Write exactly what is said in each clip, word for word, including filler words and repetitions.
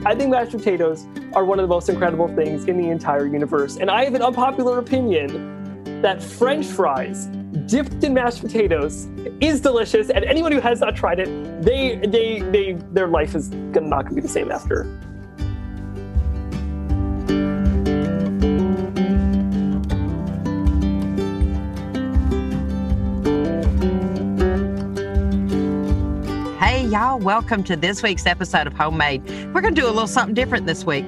I think mashed potatoes are one of the most incredible things in the entire universe. And I have an unpopular opinion that French fries dipped in mashed potatoes is delicious. And anyone who has not tried it, they, they, they, their life is not going to be the same after. Hey, y'all, welcome to this week's episode of Homemade. We're going to do a little something different this week.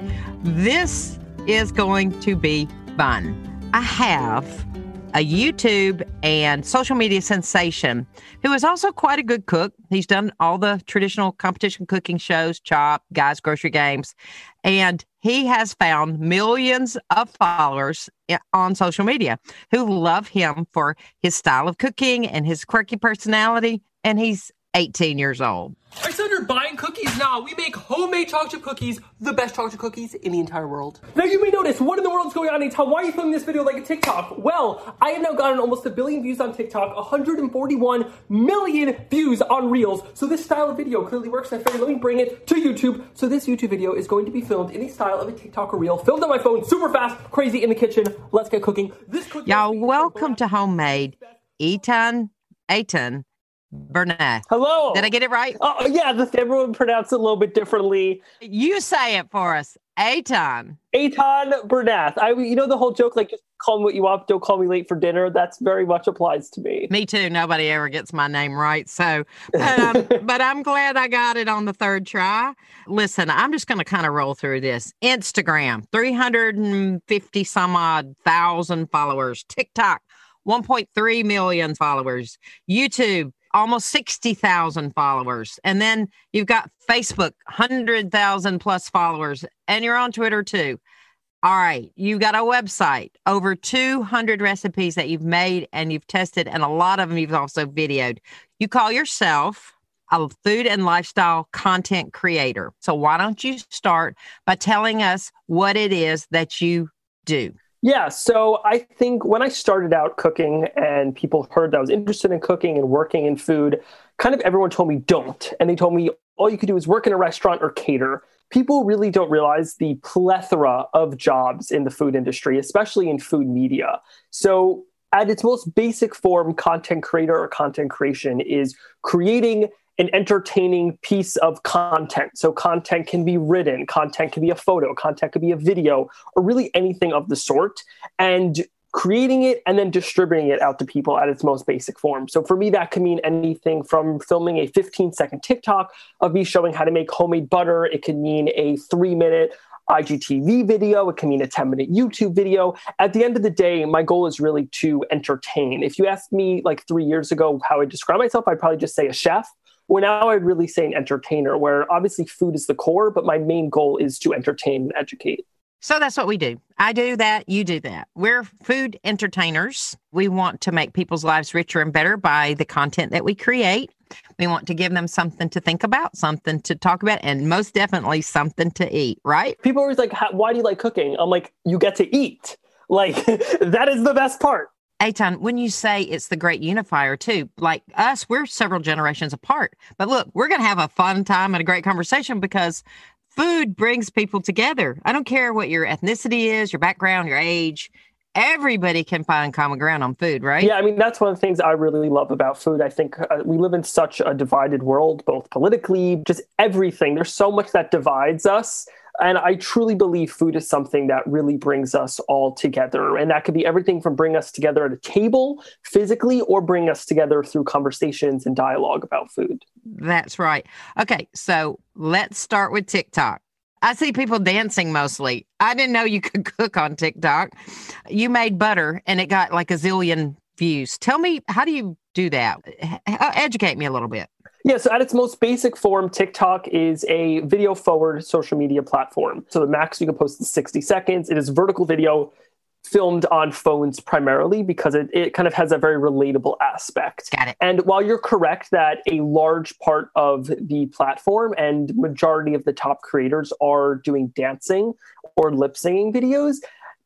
This is going to be fun. I have a YouTube and social media sensation who is also quite a good cook. He's done all the traditional competition cooking shows, Chop, Guys Grocery Games, and he has found millions of followers on social media who love him for his style of cooking and his quirky personality, and he's eighteen years old. I started buying cookies now. We make homemade chocolate cookies, the best chocolate cookies in the entire world. Now you may notice, what in the world is going on, Tom? Why are you filming this video like a TikTok? Well, I have now gotten almost a billion views on TikTok, one hundred forty-one million views on Reels. So this style of video clearly works. I figured let me bring it to YouTube. So this YouTube video is going to be filmed in the style of a TikTok or Reel, filmed on my phone, super fast, crazy in the kitchen. Let's get cooking. This cookie Y'all, welcome to Homemade. Eitan, Eitan Bernath. Hello. Did I get it right? Oh, yeah, the, everyone pronounced it a little bit differently. You say it for us. Eitan. Eitan Bernath. I, you know the whole joke, like, just call me what you want, don't call me late for dinner? That's very much applies to me. Me too. Nobody ever gets my name right. So, but, um, but I'm glad I got it on the third try. Listen, I'm just going to kind of roll through this. Instagram, three hundred fifty some odd thousand followers. TikTok, one point three million followers. YouTube, almost sixty thousand followers. And then you've got Facebook, one hundred thousand plus followers. And you're on Twitter too. All right. You've got a website, over two hundred recipes that you've made and you've tested. And a lot of them you've also videoed. You call yourself a food and lifestyle content creator. So why don't you start by telling us what it is that you do? Yeah, so I think when I started out cooking and people heard that I was interested in cooking and working in food, kind of everyone told me don't. And they told me all you could do is work in a restaurant or cater. People really don't realize the plethora of jobs in the food industry, especially in food media. So at its most basic form, content creator or content creation is creating an entertaining piece of content. So content can be written, content can be a photo, content could be a video, or really anything of the sort, and creating it and then distributing it out to people at its most basic form. So for me, that can mean anything from filming a fifteen second TikTok of me showing how to make homemade butter. It can mean a three minute I G T V video. It can mean a ten minute YouTube video. At the end of the day, my goal is really to entertain. If you asked me like three years ago how I describe myself, I'd probably just say a chef. Well, now I'd really say an entertainer, where obviously food is the core, but my main goal is to entertain and educate. So that's what we do. I do that. You do that. We're food entertainers. We want to make people's lives richer and better by the content that we create. We want to give them something to think about, something to talk about, and most definitely something to eat, right? People are always like, why do you like cooking? I'm like, you get to eat. Like, that is the best part. Eitan, when you say it's the great unifier too, like us, we're several generations apart. But look, we're going to have a fun time and a great conversation because food brings people together. I don't care what your ethnicity is, your background, your age. Everybody can find common ground on food, right? Yeah, I mean, that's one of the things I really love about food. I think uh, we live in such a divided world, both politically, just everything. There's so much that divides us. And I truly believe food is something that really brings us all together. And that could be everything from bring us together at a table physically or bring us together through conversations and dialogue about food. That's right. Okay, so let's start with TikTok. I see people dancing mostly. I didn't know you could cook on TikTok. You made butter and it got like a zillion views. Tell me, how do you do that? Educate me a little bit. Yeah, so at its most basic form, TikTok is a video-forward social media platform. So the max you can post is sixty seconds. It is vertical video filmed on phones primarily because it, it kind of has a very relatable aspect. Got it. And while you're correct that a large part of the platform and majority of the top creators are doing dancing or lip-singing videos,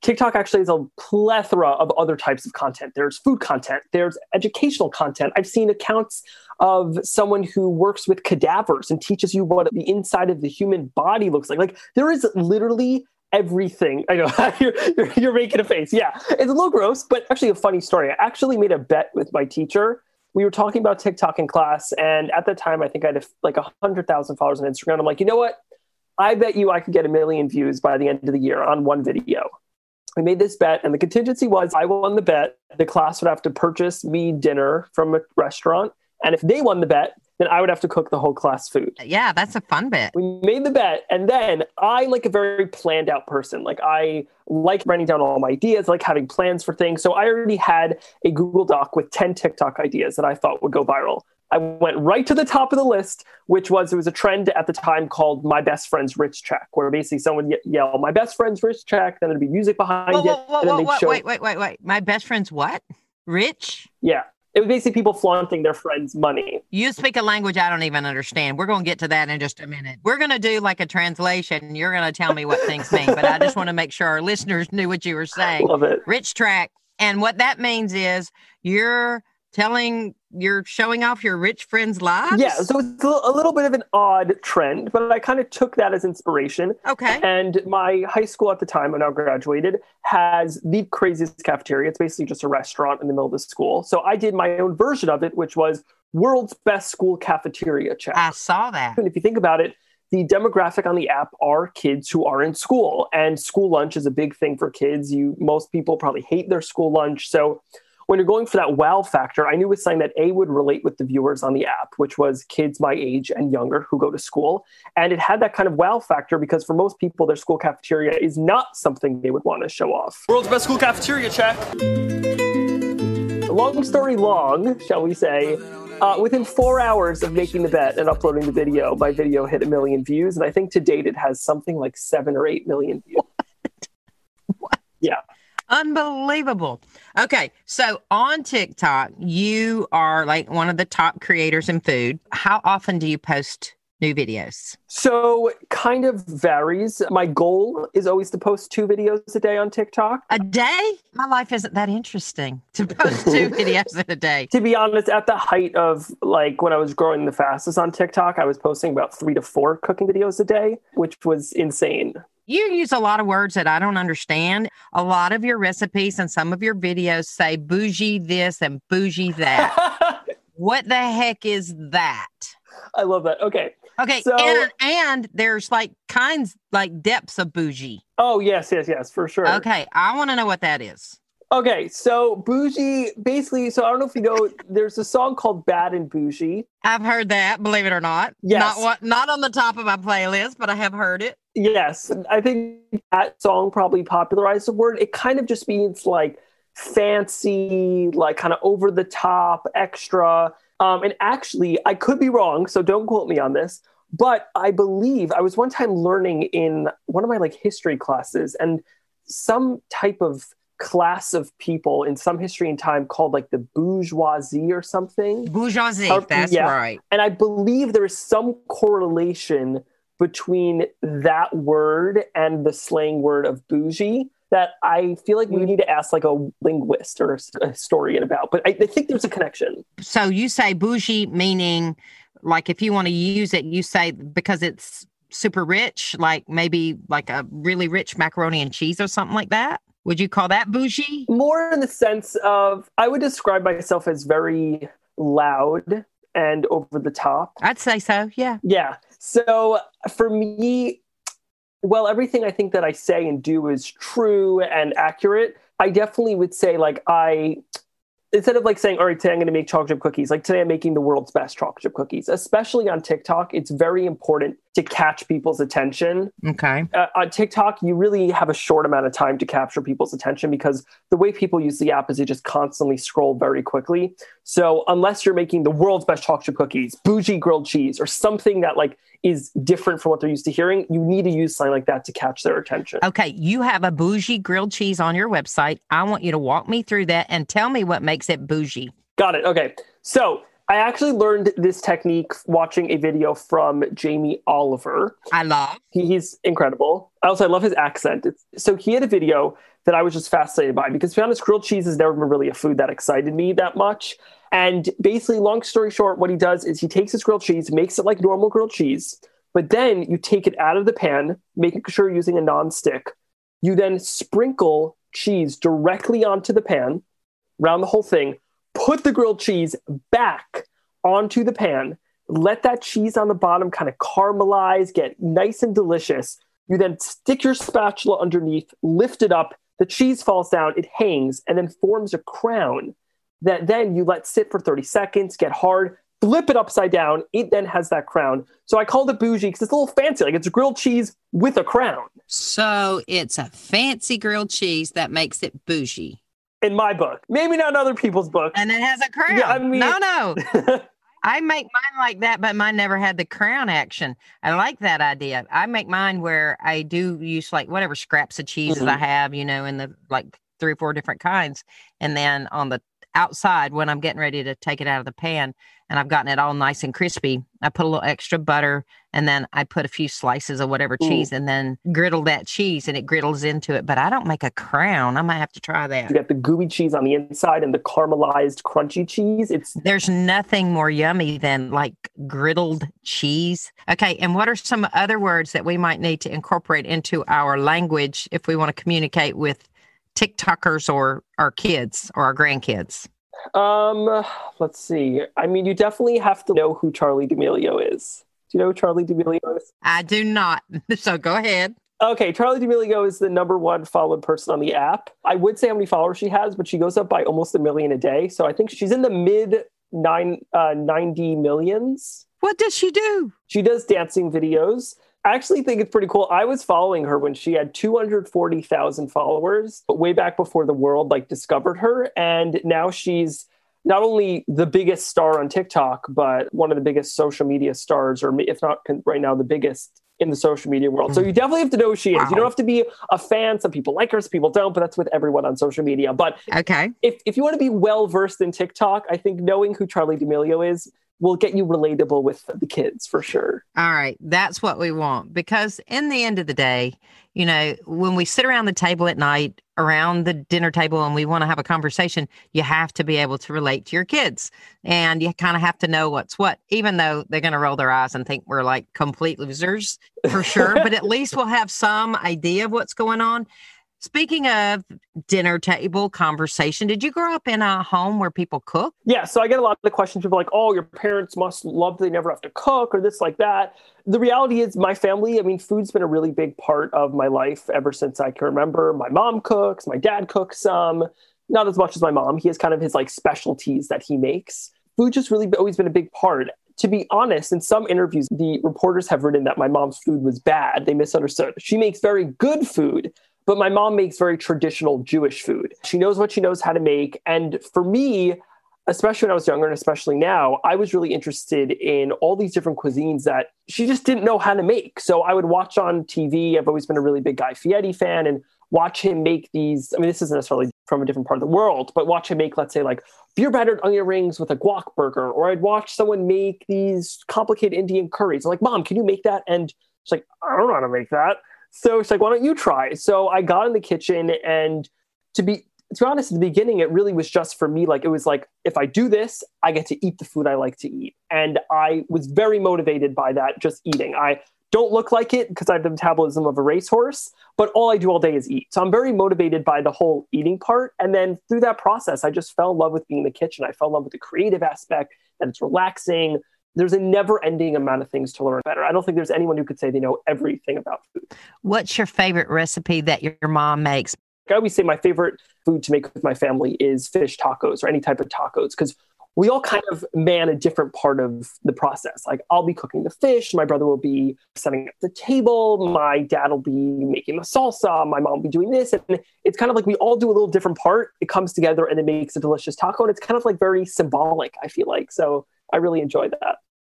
TikTok actually has a plethora of other types of content. There's food content, there's educational content. I've seen accounts of someone who works with cadavers and teaches you what the inside of the human body looks like. Like, there is literally everything. I know you're, you're, you're making a face. Yeah, it's a little gross, but actually a funny story. I actually made a bet with my teacher. We were talking about TikTok in class, and at the time, I think I had like one hundred thousand followers on Instagram. I'm like, you know what? I bet you I could get a million views by the end of the year on one video. We made this bet, and the contingency was I won the bet. The class would have to purchase me dinner from a restaurant. And if they won the bet, then I would have to cook the whole class food. Yeah, that's a fun bet. We made the bet. And then I like a very planned out person. Like I like writing down all my ideas, like having plans for things. So I already had a Google Doc with ten TikTok ideas that I thought would go viral. I went right to the top of the list, which was, it was a trend at the time called My Best Friend's Rich Track, where basically someone would yell, my best friend's rich track, then there'd be music behind whoa, whoa, it. Whoa, and then whoa, they'd whoa, show... Wait, wait, wait, wait. My best friend's what? Rich? Yeah. It was basically people flaunting their friends' money. You speak a language I don't even understand. We're going to get to that in just a minute. We're going to do like a translation. You're going to tell me what things mean, but I just want to make sure our listeners knew what you were saying. Love it. Rich track. And what that means is you're telling, you're showing off your rich friends' lives? Yeah, so it's a little bit of an odd trend, but I kind of took that as inspiration. Okay. And my high school at the time, when I graduated, has the craziest cafeteria. It's basically just a restaurant in the middle of the school. So I did my own version of it, which was World's Best School Cafeteria Check. I saw that. And if you think about it, the demographic on the app are kids who are in school, and school lunch is a big thing for kids. You, most people probably hate their school lunch. So when you're going for that wow factor, I knew it was something that A, would relate with the viewers on the app, which was kids my age and younger who go to school. And it had that kind of wow factor because for most people, their school cafeteria is not something they would want to show off. World's Best School Cafeteria Check. Long story long, shall we say, uh, within four hours of making the bet and uploading the video, my video hit a million views. And I think to date, it has something like seven or eight million views. What? What? Yeah. Unbelievable. Okay, so on TikTok, you are like one of the top creators in food. How often do you post new videos? So kind of varies. My goal is always to post two videos a day on TikTok. A day? My life isn't that interesting to post two videos in a day. To be honest, at the height of like when I was growing the fastest on TikTok, I was posting about three to four cooking videos a day, which was insane. You use a lot of words that I don't understand. A lot of your recipes and some of your videos say bougie this and bougie that. What the heck is that? I love that. Okay. Okay. So, and, and there's like kinds, like depths of bougie. Oh, yes, yes, yes, for sure. Okay. I want to know what that is. Okay, so bougie, basically, so I don't know if you know, there's a song called Bad and Bougie. I've heard that, believe it or not. Yes. Not what, not on the top of my playlist, but I have heard it. Yes, I think that song probably popularized the word. It kind of just means like fancy, like kind of over the top, extra. Um, and actually, I could be wrong, so don't quote me on this. But I believe I was one time learning in one of my like history classes, and some type of class of people in some history and time called like the bourgeoisie or something. Bourgeoisie, uh, that's yeah. right. And I believe there is some correlation between that word and the slang word of bougie that I feel like we need to ask like a linguist or a historian about. But I, I think there's a connection. So you say bougie meaning like if you want to use it, you say because it's super rich, like maybe like a really rich macaroni and cheese or something like that? Would you call that bougie? More in the sense of, I would describe myself as very loud and over the top. I'd say so, yeah. Yeah. So for me, well, everything I think that I say and do is true and accurate. I definitely would say like I... Instead of like saying, all right, today I'm going to make chocolate chip cookies, like today I'm making the world's best chocolate chip cookies. Especially on TikTok, it's very important to catch people's attention. Okay. Uh, on TikTok, you really have a short amount of time to capture people's attention because the way people use the app is they just constantly scroll very quickly. So unless you're making the world's best chocolate chip cookies, bougie grilled cheese, or something that like is different from what they're used to hearing, you need to use something like that to catch their attention. Okay, you have a bougie grilled cheese on your website. I want you to walk me through that and tell me what makes it bougie. Got it. Okay. So I actually learned this technique watching a video from Jamie Oliver. I love. He, he's incredible. Also, I love his accent. It's, so he had a video that I was just fascinated by because, to be honest, grilled cheese has never been really a food that excited me that much. And basically, long story short, what he does is he takes his grilled cheese, makes it like normal grilled cheese, but then you take it out of the pan, making sure you're using a non-stick. You then sprinkle cheese directly onto the pan, around the whole thing, put the grilled cheese back onto the pan, let that cheese on the bottom kind of caramelize, get nice and delicious. You then stick your spatula underneath, lift it up, the cheese falls down, it hangs, and then forms a crown that then you let sit for thirty seconds, get hard, flip it upside down, it then has that crown. So I called it bougie because it's a little fancy, like it's grilled cheese with a crown. So it's a fancy grilled cheese that makes it bougie. In my book. Maybe not in other people's books. And it has a crown. Yeah, I mean, no, no. I make mine like that, but mine never had the crown action. I like that idea. I make mine where I do use like whatever scraps of cheeses mm-hmm. I have, you know, in the like three or four different kinds. And then on the outside, when I'm getting ready to take it out of the pan and I've gotten it all nice and crispy, I put a little extra butter and then I put a few slices of whatever cheese Ooh. and then griddle that cheese and it griddles into it. But I don't make a crown. I might have to try that. You got the gooey cheese on the inside and the caramelized crunchy cheese. It's There's nothing more yummy than like griddled cheese. Okay. And what are some other words that we might need to incorporate into our language if we want to communicate with TikTokers or our kids or our grandkids? Um, let's see. I mean, you definitely have to know who Charli D'Amelio is. Do you know who Charli D'Amelio is? I do not. So go ahead. Okay, Charli D'Amelio is the number one followed person on the app. I would say how many followers she has, but she goes up by almost a million a day. So I think she's in the mid nine uh, ninety millions. What does she do? She does dancing videos. I actually think it's pretty cool. I was following her when she had two hundred forty thousand followers way back before the world like discovered her. And now she's not only the biggest star on TikTok, but one of the biggest social media stars, or if not right now, the biggest in the social media world. So you definitely have to know who she is. Wow. You don't have to be a fan. Some people like her, some people don't, but that's with everyone on social media. But okay, if, if you want to be well-versed in TikTok, I think knowing who Charli D'Amelio is will get you relatable with the kids for sure. All right. That's what we want. Because in the end of the day, you know, when we sit around the table at night, around the dinner table, and we want to have a conversation, you have to be able to relate to your kids. And you kind of have to know what's what, even though they're going to roll their eyes and think we're like complete losers for sure. But at least we'll have some idea of what's going on. Speaking of dinner table conversation, did you grow up in a home where people cook? Yeah, so I get a lot of the questions. People are like, oh, your parents must love they never have to cook or this like that. The reality is my family, I mean, food's been a really big part of my life ever since I can remember. My mom cooks, my dad cooks some, not as much as my mom. He has kind of his like specialties that he makes. Food just really always been a big part. To be honest, in some interviews, the reporters have written that my mom's food was bad. They misunderstood. She makes very good food. But my mom makes very traditional Jewish food. She knows what she knows how to make. And for me, especially when I was younger and especially now, I was really interested in all these different cuisines that she just didn't know how to make. So I would watch on T V. I've always been a really big Guy Fieri fan and watch him make these. I mean, this isn't necessarily from a different part of the world, but watch him make, let's say, like beer battered onion rings with a guac burger. Or I'd watch someone make these complicated Indian curries. I'm like, Mom, can you make that? And she's like, I don't know how to make that. So she's like, why don't you try? So I got in the kitchen, and to be to be honest, at the beginning, it really was just for me. Like, it was like, if I do this, I get to eat the food I like to eat. And I was very motivated by that, just eating. I don't look like it because I have the metabolism of a racehorse, but all I do all day is eat. So I'm very motivated by the whole eating part. And then through that process, I just fell in love with being in the kitchen. I fell in love with the creative aspect, that it's relaxing. There's a never-ending amount of things to learn better. I don't think there's anyone who could say they know everything about food. What's your favorite recipe that your mom makes? I always say my favorite food to make with my family is fish tacos or any type of tacos, because we all kind of man a different part of the process. Like, I'll be cooking the fish, my brother will be setting up the table, my dad will be making the salsa, my mom will be doing this. And it's kind of like we all do a little different part. It comes together and it makes a delicious taco. And it's kind of like very symbolic, I feel like. So I really enjoy that.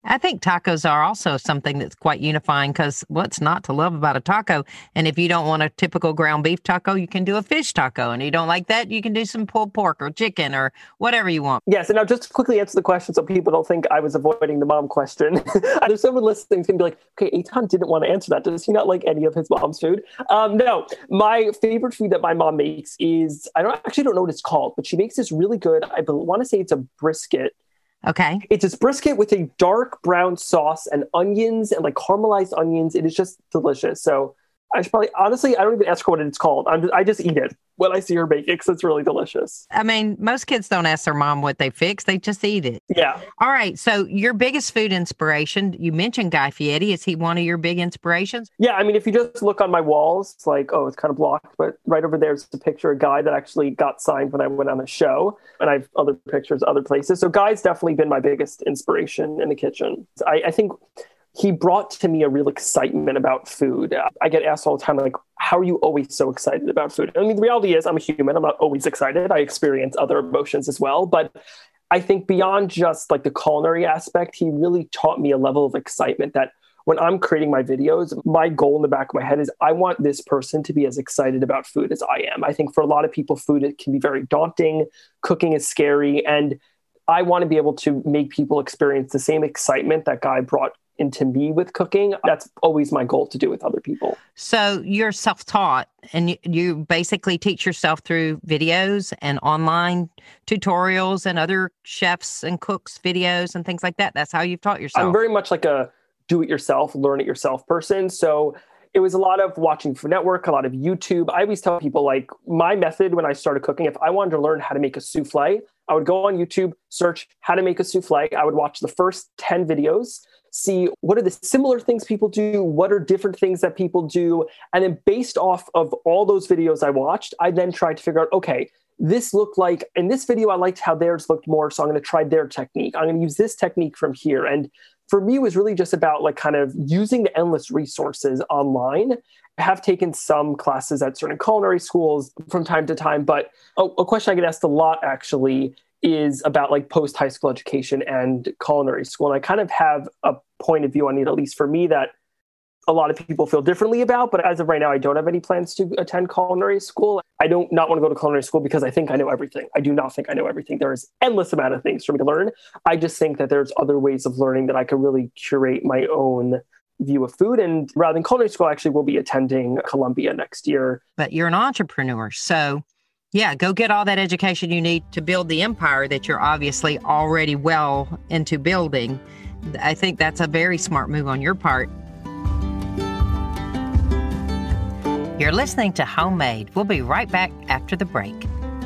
I think tacos are also something that's quite unifying because what's not to love about a taco? And if you don't want a typical ground beef taco, you can do a fish taco. And you don't like that, you can do some pulled pork or chicken or whatever you want. Yes. And now just to quickly answer the question so people don't think I was avoiding the mom question. There's someone listening who's going to be like, okay, Eitan didn't want to answer that. Does he not like any of his mom's food? Um, no, my favorite food that my mom makes is, I don't actually don't know what it's called, but she makes this really good, I want to say it's a brisket. Okay. It's this brisket with a dark brown sauce and onions and like caramelized onions. It is just delicious. So I should probably, honestly, I don't even ask her what it's called. I'm just, I just eat it when I see her make it because it's really delicious. I mean, most kids don't ask their mom what they fix. They just eat it. Yeah. All right. So your biggest food inspiration, you mentioned Guy Fieri. Is he one of your big inspirations? Yeah. I mean, if you just look on my walls, it's like, oh, it's kind of blocked, but right over there is a picture of Guy that actually got signed when I went on a show. And I have other pictures other places. So Guy's definitely been my biggest inspiration in the kitchen. I, I think he brought to me a real excitement about food. I get asked all the time, like, how are you always so excited about food? I mean, the reality is I'm a human. I'm not always excited. I experience other emotions as well. But I think beyond just like the culinary aspect, he really taught me a level of excitement that when I'm creating my videos, my goal in the back of my head is I want this person to be as excited about food as I am. I think for a lot of people, food it can be very daunting. Cooking is scary. And I want to be able to make people experience the same excitement that Guy brought into me with cooking. That's always my goal to do with other people. So you're self-taught and you, you basically teach yourself through videos and online tutorials and other chefs and cooks videos and things like that. That's how you've taught yourself. I'm very much like a do-it-yourself, learn-it-yourself person. So it was a lot of watching Food Network, a lot of YouTube. I always tell people, like, my method when I started cooking, if I wanted to learn how to make a souffle, I would go on YouTube, search how to make a souffle. I would watch the first ten videos, see what are the similar things people do, what are different things that people do. And then based off of all those videos I watched, I then tried to figure out, okay, this looked like, in this video, I liked how theirs looked more. So I'm going to try their technique. I'm going to use this technique from here. And for me, it was really just about like kind of using the endless resources online. I have taken some classes at certain culinary schools from time to time, but a, a question I get asked a lot actually is about like post-high school education and culinary school. And I kind of have a point of view on it, at least for me, that a lot of people feel differently about. But as of right now, I don't have any plans to attend culinary school. I don't not want to go to culinary school because I think I know everything. I do not think I know everything. There is endless amount of things for me to learn. I just think that there's other ways of learning that I could really curate my own view of food. And rather than culinary school, I actually will be attending Columbia next year. But you're an entrepreneur. So yeah, go get all that education you need to build the empire that you're obviously already well into building. I think that's a very smart move on your part. You're listening to Homemade. We'll be right back after the break.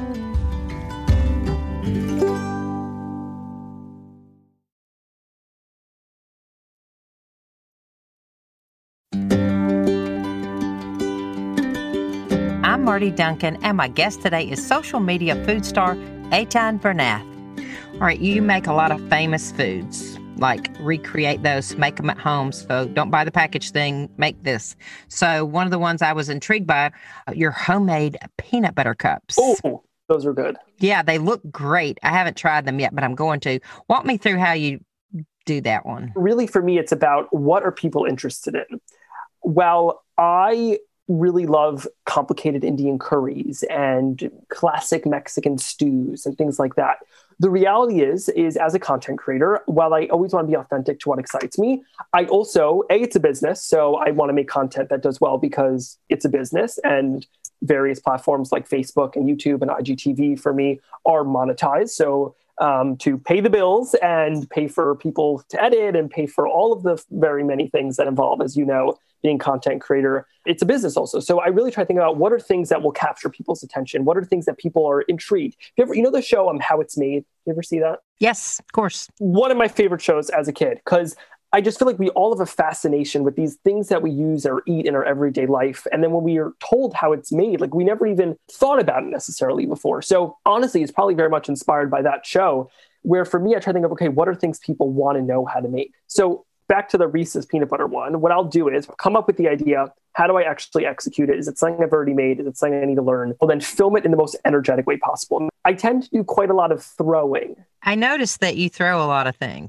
I'm Marty Duncan, and my guest today is social media food star Eitan Bernath. All right, you make a lot of famous foods, like recreate those, make them at home. So don't buy the packaged thing, make this. So one of the ones I was intrigued by, your homemade peanut butter cups. Oh, those are good. Yeah, they look great. I haven't tried them yet, but I'm going to. Walk me through how you do that one. Really, for me, it's about what are people interested in? Well, I really love complicated Indian curries and classic Mexican stews and things like that. The reality is, is as a content creator, while I always want to be authentic to what excites me, I also, A, it's a business. So I want to make content that does well because it's a business, and various platforms like Facebook and YouTube and I G T V for me are monetized. So um, to pay the bills and pay for people to edit and pay for all of the very many things that involve, as you know, being content creator, it's a business also. So I really try to think about what are things that will capture people's attention? What are things that people are intrigued? You ever, you know, the show um, How It's Made? You ever see that? Yes, of course. One of my favorite shows as a kid, because I just feel like we all have a fascination with these things that we use or eat in our everyday life. And then when we are told how it's made, like we never even thought about it necessarily before. So honestly, it's probably very much inspired by that show, where for me, I try to think of, okay, what are things people want to know how to make? So back to the Reese's peanut butter one, what I'll do is come up with the idea. How do I actually execute it? Is it something I've already made? Is it something I need to learn? Well, then film it in the most energetic way possible. I tend to do quite a lot of throwing. I noticed that you throw a lot of things.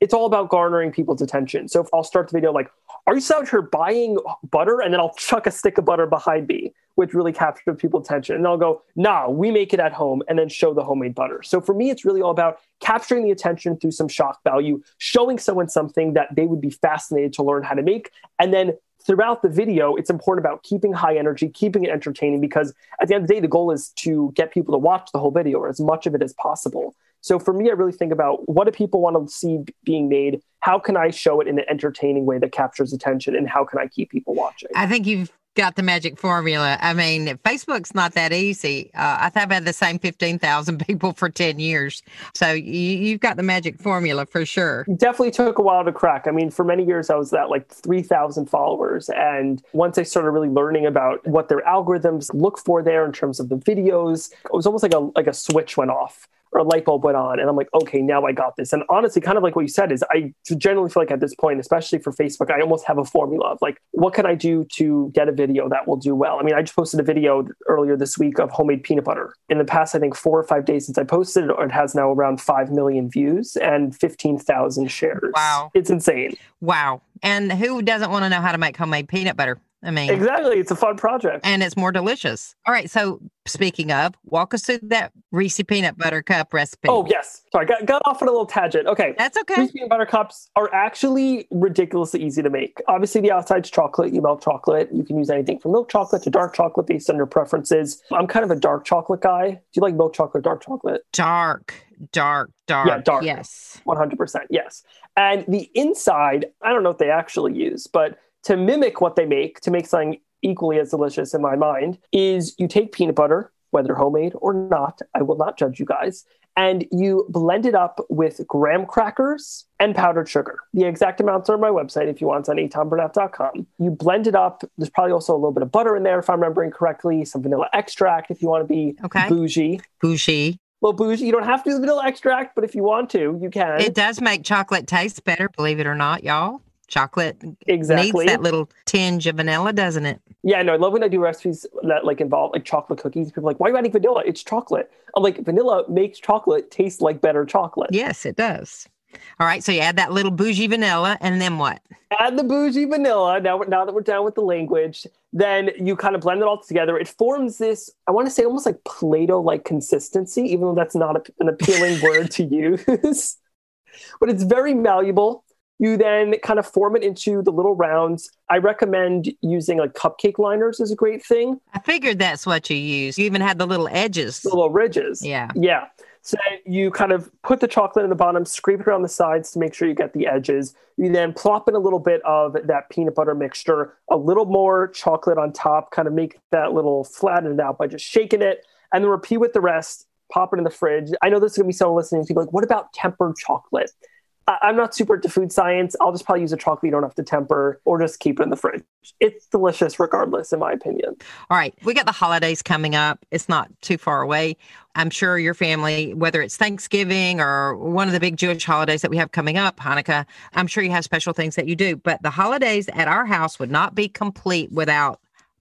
it's all about garnering people's attention. So if I'll start the video like, are you out here buying butter? And then I'll chuck a stick of butter behind me, which really captures people's attention. And I'll go, nah, we make it at home, and then show the homemade butter. So for me, it's really all about capturing the attention through some shock value, showing someone something that they would be fascinated to learn how to make. And then throughout the video, it's important about keeping high energy, keeping it entertaining, because at the end of the day, the goal is to get people to watch the whole video or as much of it as possible. So for me, I really think about what do people want to see being made? How can I show it in an entertaining way that captures attention? And how can I keep people watching? I think you've got the magic formula. I mean, Facebook's not that easy. Uh, I think I've had the same fifteen thousand people for ten years. So you, you've got the magic formula for sure. It definitely took a while to crack. I mean, for many years, I was at like three thousand followers. And once I started really learning about what their algorithms look for there in terms of the videos, it was almost like a like a switch went off. Or a light bulb went on, and I'm like, okay, now I got this. And honestly, kind of like what you said is I generally feel like at this point, especially for Facebook, I almost have a formula of like, what can I do to get a video that will do well? I mean, I just posted a video earlier this week of homemade peanut butter. In the past, I think four or five days since I posted it, it has now around five million views and fifteen thousand shares. Wow. It's insane. Wow. And who doesn't want to know how to make homemade peanut butter? I mean, exactly. It's a fun project. And it's more delicious. All right. So speaking of, walk us through that Reese peanut butter cup recipe. Oh, yes. Sorry, got, got off on a little tangent. Okay. That's okay. Reese peanut butter cups are actually ridiculously easy to make. Obviously, the outside's chocolate. You melt chocolate. You can use anything from milk chocolate to dark chocolate based on your preferences. I'm kind of a dark chocolate guy. Do you like milk chocolate or dark chocolate? Dark, dark, dark. Yeah, dark. Yes. one hundred percent. Yes. And the inside, I don't know what they actually use, but to mimic what they make, to make something equally as delicious in my mind, is you take peanut butter, whether homemade or not, I will not judge you guys, and you blend it up with graham crackers and powdered sugar. The exact amounts are on my website if you want, it's on eitan burnett dot com. You blend it up. There's probably also a little bit of butter in there, if I'm remembering correctly, some vanilla extract if you want to be okay. bougie. Bougie. Well, bougie, you don't have to do the vanilla extract, but if you want to, you can. It does make chocolate taste better, believe it or not, y'all. Chocolate exactly needs that little tinge of vanilla, doesn't it? Yeah, no, I love when I do recipes that like involve like chocolate cookies. People are like, why are you adding vanilla? It's chocolate. I'm like, vanilla makes chocolate taste like better chocolate. Yes, it does. All right, so you add that little bougie vanilla, and then what? Add the bougie vanilla. Now, now that we're done with the language, then you kind of blend it all together. It forms this, I want to say almost like Play-Doh-like consistency, even though that's not a, an appealing word to use. But it's very malleable. You then kind of form it into the little rounds. I recommend using like cupcake liners is a great thing. I figured that's what you use. You even had the little edges. The little ridges. Yeah. Yeah. So you kind of put the chocolate in the bottom, scrape it around the sides to make sure you get the edges. You then plop in a little bit of that peanut butter mixture, a little more chocolate on top, kind of make that little flatten it out by just shaking it, and then repeat with the rest, pop it in the fridge. I know there's going to be someone listening to like, what about tempered chocolate? I'm not super into food science. I'll just probably use a chocolate you don't have to temper or just keep it in the fridge. It's delicious regardless, in my opinion. All right. We got the holidays coming up. It's not too far away. I'm sure your family, whether it's Thanksgiving or one of the big Jewish holidays that we have coming up, Hanukkah, I'm sure you have special things that you do. But the holidays at our house would not be complete without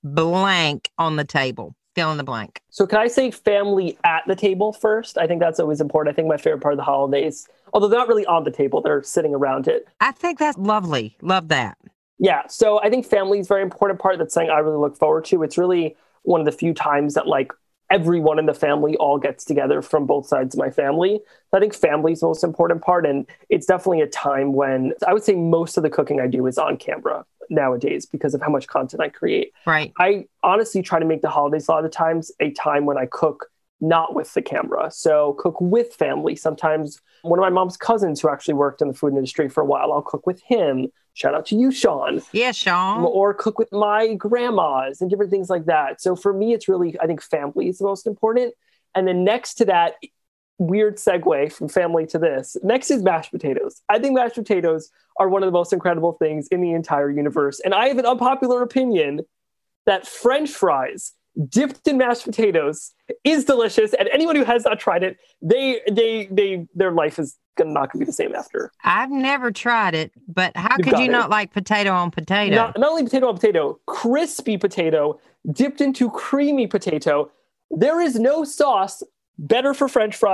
blank on the table. Fill in the blank. So can I say family at the table first? I think that's always important. I think my favorite part of the holidays, although they're not really on the table, they're sitting around it. I think that's lovely. Love that. Yeah. So I think family is a very important part. That's something I really look forward to. It's really one of the few times that like everyone in the family all gets together from both sides of my family. So I think family is the most important part. And it's definitely a time when I would say most of the cooking I do is on camera nowadays because of how much content I create. Right. I honestly try to make the holidays a lot of the times a time when I cook not with the camera. So cook with family. Sometimes one of my mom's cousins who actually worked in the food industry for a while, I'll cook with him. Shout out to you, Sean. Yeah, Sean. Or cook with my grandmas and different things like that. So for me, it's really, I think family is the most important. And then next to that, weird segue from family to this, next is mashed potatoes. I think mashed potatoes are one of the most incredible things in the entire universe. And I have an unpopular opinion that French fries dipped in mashed potatoes is delicious. And anyone who has not tried it, they, they, they, their life is gonna not gonna be the same after. I've never tried it, but how You've could you it. not like potato on potato? Not, not only potato on potato, crispy potato dipped into creamy potato. There is no sauce better for French fries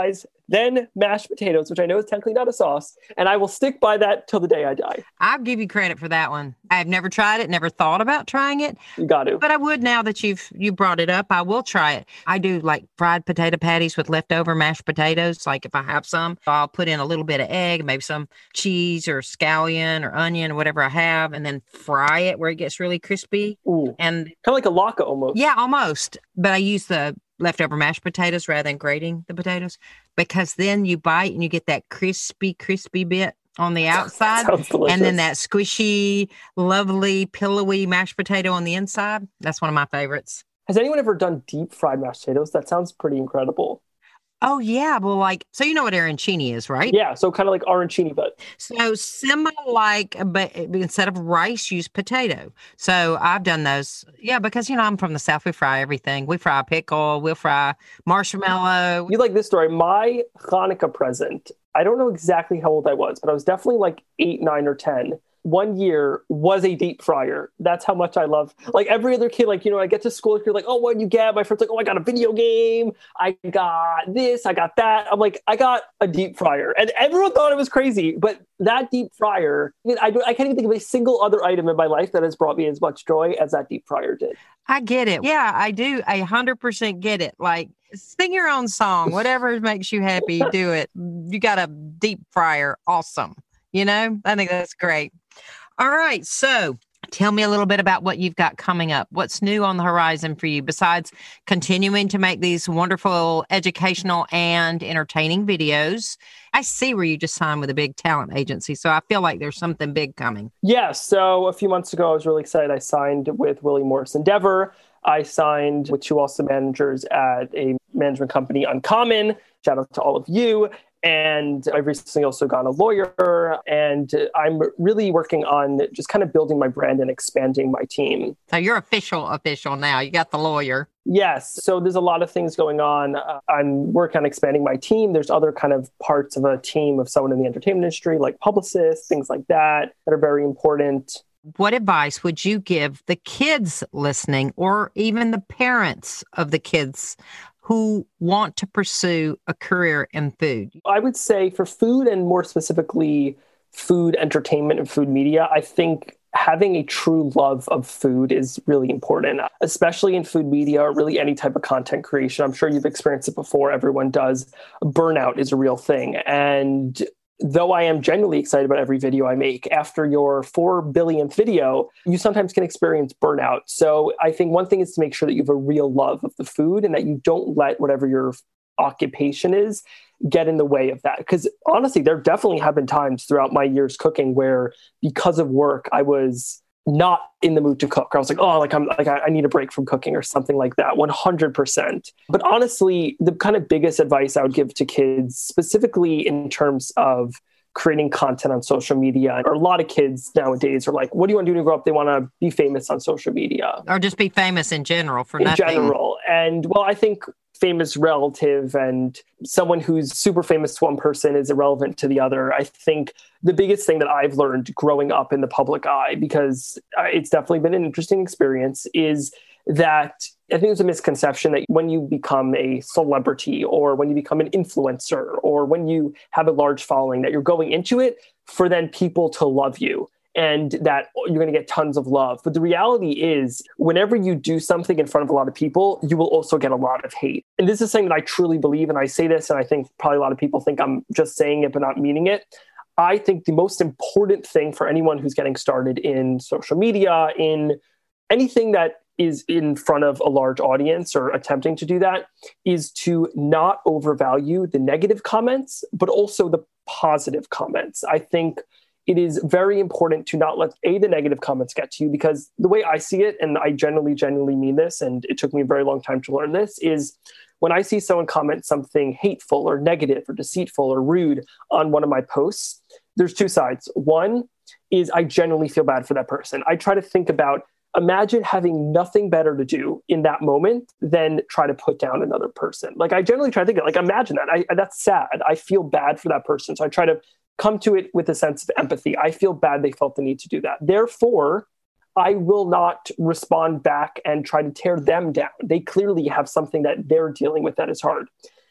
then mashed potatoes, which I know is technically not a sauce. And I will stick by that till the day I die. I'll give you credit for that one. I've never tried it, never thought about trying it. You got to. But I would now that you've you brought it up. I will try it. I do like fried potato patties with leftover mashed potatoes. Like if I have some, I'll put in a little bit of egg, maybe some cheese or scallion or onion or whatever I have, and then fry it where it gets really crispy. Ooh, and kind of like a latke almost. Yeah, almost. But I use the leftover mashed potatoes rather than grating the potatoes, because then you bite and you get that crispy, crispy bit on the outside. Sounds delicious. And then that squishy, lovely, pillowy mashed potato on the inside. That's one of my favorites. Has anyone ever done deep fried mashed potatoes? That sounds pretty incredible. Oh, yeah. Well, like, so you know what arancini is, right? Yeah. So kind of like arancini, but. So similar, like, but instead of rice, use potato. So I've done those. Yeah, because, you know, I'm from the South. We fry everything. We fry pickle. We'll fry marshmallow. You like this story. My Hanukkah present, I don't know exactly how old I was, but I was definitely like eight, nine, or ten. One year was a deep fryer. That's how much I love, like every other kid, like, you know, I get to school, you're like, oh, what did you get? My friend's like, oh, I got a video game. I got this, I got that. I'm like, I got a deep fryer. And everyone thought it was crazy, but that deep fryer, I, mean, I, I can't even think of a single other item in my life that has brought me as much joy as that deep fryer did. I get it. Yeah, I do. I one hundred percent get it. Like, sing your own song, whatever makes you happy, do it. You got a deep fryer. Awesome. You know, I think that's great. All right. So tell me a little bit about what you've got coming up. What's new on the horizon for you besides continuing to make these wonderful educational and entertaining videos? I see where you just signed with a big talent agency, so I feel like there's something big coming. Yeah. So a few months ago, I was really excited. I signed with Willie Morris Endeavor. I signed with two awesome managers at a management company, Uncommon. Shout out to all of you. And I've recently also got a lawyer, and I'm really working on just kind of building my brand and expanding my team. So you're official, official now. You got the lawyer. Yes. So there's a lot of things going on. Uh, I'm working on expanding my team. There's other kind of parts of a team of someone in the entertainment industry, like publicists, things like that, that are very important. What advice would you give the kids listening, or even the parents of the kids who want to pursue a career in food? I would say for food, and more specifically food entertainment and food media, I think having a true love of food is really important, especially in food media or really any type of content creation. I'm sure you've experienced it before. Everyone does. Burnout is a real thing. And though I am genuinely excited about every video I make, after your four billionth video, you sometimes can experience burnout. So I think one thing is to make sure that you have a real love of the food and that you don't let whatever your occupation is get in the way of that. Because honestly, there definitely have been times throughout my years cooking where because of work, I was not in the mood to cook. I was like, oh, like I'm like, I need a break from cooking or something like that. one hundred percent. But honestly, the kind of biggest advice I would give to kids, specifically in terms of creating content on social media, or a lot of kids nowadays are like, what do you want to do to grow up? They want to be famous on social media. Or just be famous in general for in nothing. In general. And well, I think famous relative, and someone who's super famous to one person is irrelevant to the other. I think the biggest thing that I've learned growing up in the public eye, because it's definitely been an interesting experience, is that I think there's a misconception that when you become a celebrity, or when you become an influencer, or when you have a large following, that you're going into it for then people to love you, and that you're going to get tons of love. But the reality is, whenever you do something in front of a lot of people, you will also get a lot of hate. And this is something that I truly believe, and I say this, and I think probably a lot of people think I'm just saying it but not meaning it. I think the most important thing for anyone who's getting started in social media, in anything that is in front of a large audience or attempting to do that, is to not overvalue the negative comments, but also the positive comments. I think it is very important to not let a the negative comments get to you, because the way I see it, and I genuinely, genuinely mean this, and it took me a very long time to learn this, is when I see someone comment something hateful or negative or deceitful or rude on one of my posts, there's two sides. One is I genuinely feel bad for that person. I try to think about, imagine having nothing better to do in that moment than try to put down another person. Like, I generally try to think, like, imagine that. I, that's sad. I feel bad for that person. So I try to come to it with a sense of empathy. I feel bad they felt the need to do that. Therefore, I will not respond back and try to tear them down. They clearly have something that they're dealing with that is hard.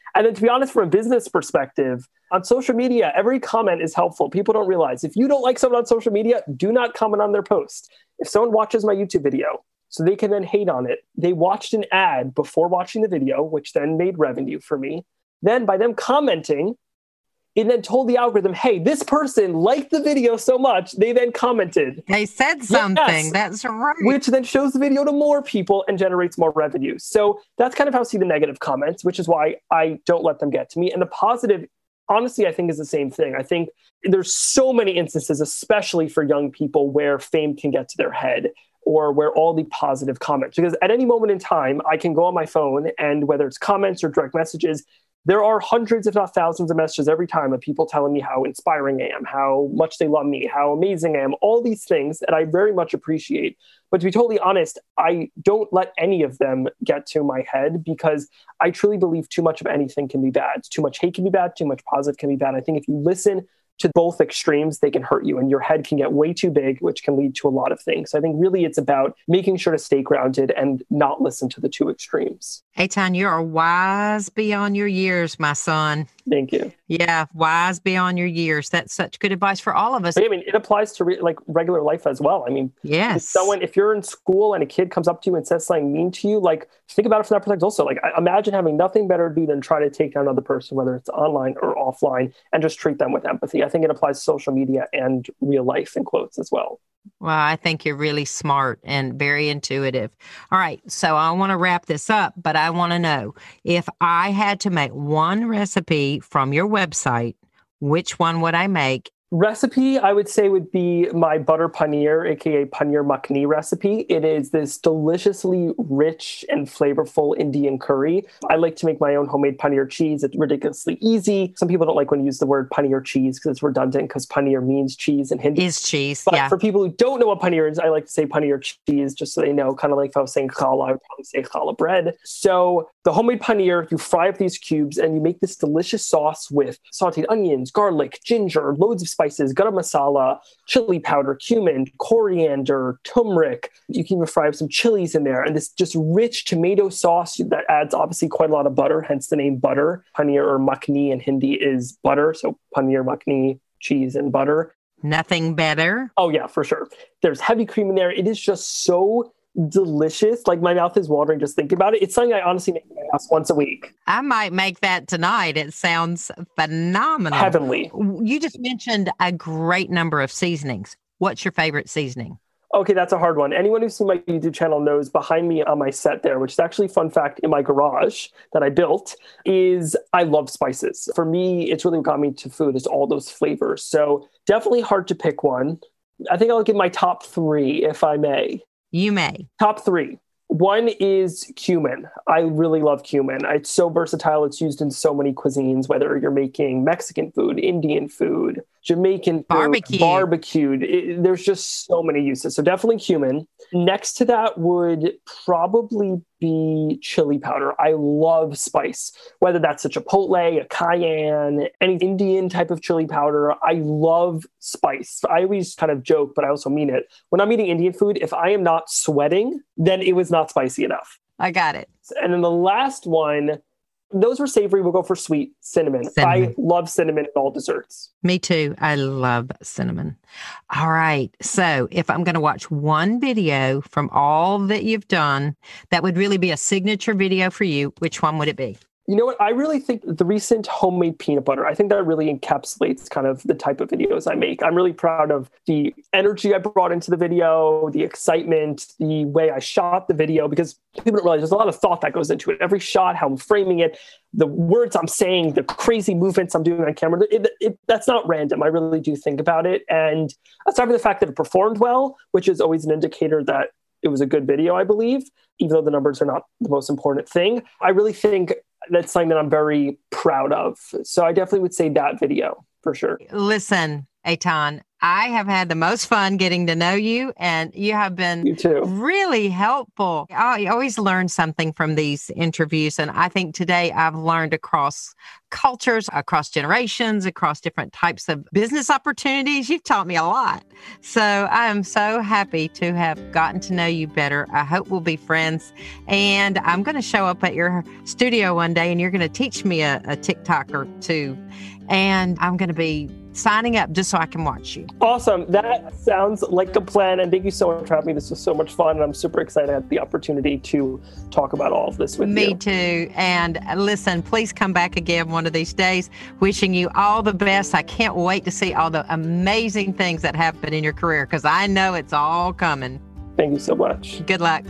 And then to be honest, from a business perspective, on social media, every comment is helpful. People don't realize if you don't like someone on social media, do not comment on their post. If someone watches my YouTube video, so they can then hate on it, they watched an ad before watching the video, which then made revenue for me. Then by them commenting, it then told the algorithm, hey, this person liked the video so much, they then commented. They said something. Yes. That's right. Which then shows the video to more people and generates more revenue. So that's kind of how I see the negative comments, which is why I don't let them get to me. And the positive, honestly, I think is the same thing. I think there's so many instances, especially for young people, where fame can get to their head or where all the positive comments, because at any moment in time, I can go on my phone and whether it's comments or direct messages, there are hundreds, if not thousands of messages every time of people telling me how inspiring I am, how much they love me, how amazing I am, all these things that I very much appreciate. But to be totally honest, I don't let any of them get to my head because I truly believe too much of anything can be bad. Too much hate can be bad. Too much positive can be bad. I think if you listen to both extremes, they can hurt you and your head can get way too big, which can lead to a lot of things. So I think really it's about making sure to stay grounded and not listen to the two extremes. Eitan, you are wise beyond your years, my son. Thank you. Yeah, wise beyond your years. That's such good advice for all of us. I mean, it applies to re- like regular life as well. I mean, yes. If someone, if you're in school and a kid comes up to you and says something mean to you, like think about it from that perspective also. Like imagine having nothing better to do than try to take down another person, whether it's online or offline, and just treat them with empathy. I think it applies to social media and real life in quotes as well. Well, I think you're really smart and very intuitive. All right. So I want to wrap this up, but I want to know if I had to make one recipe from your website, which one would I make? Recipe, I would say, would be my butter paneer, aka paneer makhni recipe. It is this deliciously rich and flavorful Indian curry. I like to make my own homemade paneer cheese. It's ridiculously easy. Some people don't like when you use the word paneer cheese because it's redundant because paneer means cheese in Hindi. Is cheese, but yeah. For people who don't know what paneer is, I like to say paneer cheese just so they know, kind of like if I was saying challah, I would probably say challah bread. So the homemade paneer, you fry up these cubes and you make this delicious sauce with sauteed onions, garlic, ginger, loads of spices, garam masala, chili powder, cumin, coriander, turmeric. You can even fry up some chilies in there. And this just rich tomato sauce that adds obviously quite a lot of butter, hence the name butter. Paneer or makhni in Hindi is butter. So paneer, makhni, cheese, and butter. Nothing better. Oh, yeah, for sure. There's heavy cream in there. It is just so delicious. Like my mouth is watering just thinking about it. It's something I honestly make in my house once a week. I might make that tonight. It sounds phenomenal. Heavenly. You just mentioned a great number of seasonings. What's your favorite seasoning? Okay, that's a hard one. Anyone who's seen my YouTube channel knows behind me on my set there, which is actually fun fact in my garage that I built, is I love spices. For me, it's really what got me to food is all those flavors. So definitely hard to pick one. I think I'll give my top three, if I may. You may. Top three. One is cumin. I really love cumin. It's so versatile. It's used in so many cuisines, whether you're making Mexican food, Indian food, Jamaican food, barbecue. barbecued. It, there's just so many uses. So definitely cumin. Next to that would probably be chili powder. I love spice, whether that's a chipotle, a cayenne, any Indian type of chili powder. I love spice. I always kind of joke, but I also mean it. When I'm eating Indian food, if I am not sweating, then it was not spicy enough. I got it. And then the last one, those were savory. We'll go for sweet, cinnamon. cinnamon. I love cinnamon in all desserts. Me too. I love cinnamon. All right. So if I'm going to watch one video from all that you've done, that would really be a signature video for you. Which one would it be? You know what? I really think the recent homemade peanut butter, I think that really encapsulates kind of the type of videos I make. I'm really proud of the energy I brought into the video, the excitement, the way I shot the video, because people don't realize there's a lot of thought that goes into it. Every shot, how I'm framing it, the words I'm saying, the crazy movements I'm doing on camera, it, it, that's not random. I really do think about it. And aside from the fact that it performed well, which is always an indicator that it was a good video, I believe, even though the numbers are not the most important thing, I really think that's something that I'm very proud of. So I definitely would say that video for sure. Listen, Eitan, I have had the most fun getting to know you, and you have been you too. really helpful. I always learn something from these interviews, and I think today I've learned across cultures, across generations, across different types of business opportunities. You've taught me a lot. So I am so happy to have gotten to know you better. I hope we'll be friends, and I'm going to show up at your studio one day, and you're going to teach me a, a TikTok or two, and I'm going to be signing up just so I can watch you. Awesome. That sounds like a plan. And thank you so much for having me. This was so much fun. And I'm super excited at the opportunity to talk about all of this with me you. Me too. And listen, please come back again one of these days. Wishing you all the best. I can't wait to see all the amazing things that happen in your career, because I know it's all coming. Thank you so much. Good luck.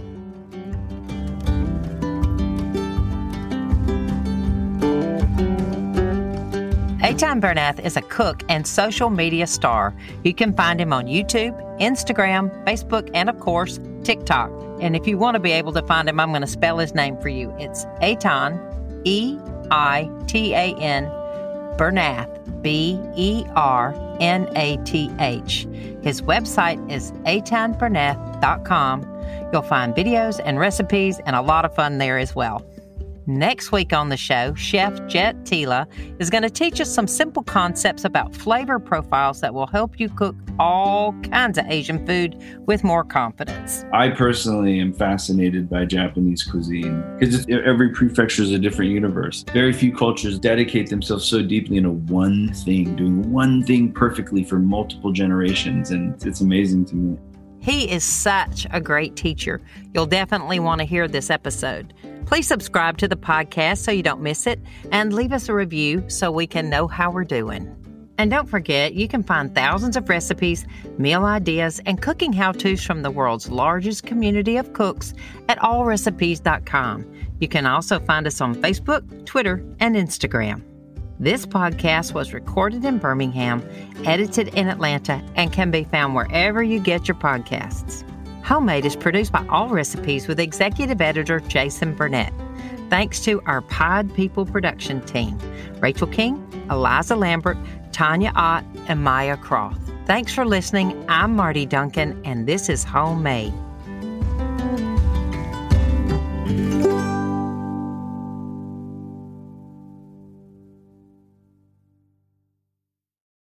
Eitan Bernath is a cook and social media star. You can find him on YouTube, Instagram, Facebook, and of course, TikTok. And if you want to be able to find him, I'm going to spell his name for you. It's Eitan, E I T A N, Bernath, B E R N A T H. His website is eitan bernath dot com. You'll find videos and recipes and a lot of fun there as well. Next week on the show, Chef Jet Tila is going to teach us some simple concepts about flavor profiles that will help you cook all kinds of Asian food with more confidence. I personally am fascinated by Japanese cuisine because every prefecture is a different universe. Very few cultures dedicate themselves so deeply into one thing, doing one thing perfectly for multiple generations, and it's amazing to me. He is such a great teacher. You'll definitely want to hear this episode. Please subscribe to the podcast so you don't miss it, and leave us a review so we can know how we're doing. And don't forget, you can find thousands of recipes, meal ideas, and cooking how-tos from the world's largest community of cooks at all recipes dot com. You can also find us on Facebook, Twitter, and Instagram. This podcast was recorded in Birmingham, edited in Atlanta, and can be found wherever you get your podcasts. Homemade is produced by All Recipes with executive editor Jason Burnett. Thanks to our Pod People production team, Rachel King, Eliza Lambert, Tanya Ott, and Maya Croft. Thanks for listening. I'm Marty Duncan, and this is Homemade.